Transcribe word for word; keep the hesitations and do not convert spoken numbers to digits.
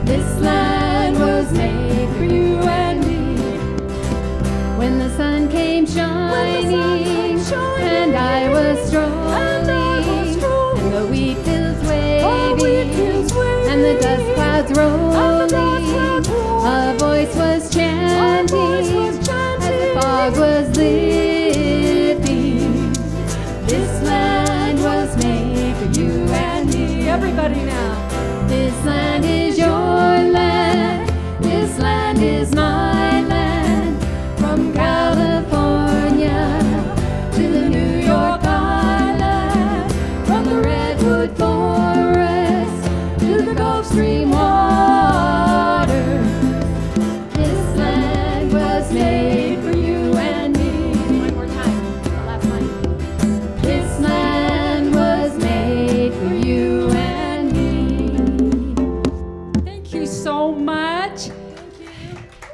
This land was made for you and me. When the sun came shining, and I was strolling, and the wheat fields waving, and the dust clouds rolling, a voice was chanting as the fog was lifting. This land was made for you and me. Everybody now. This land is your land. This land is my land. From California to the New York Island, from the redwood forest to the Gulf Stream water. This land was made for you and me. One more time, the last line. This land was made for you and me. Thank you so much.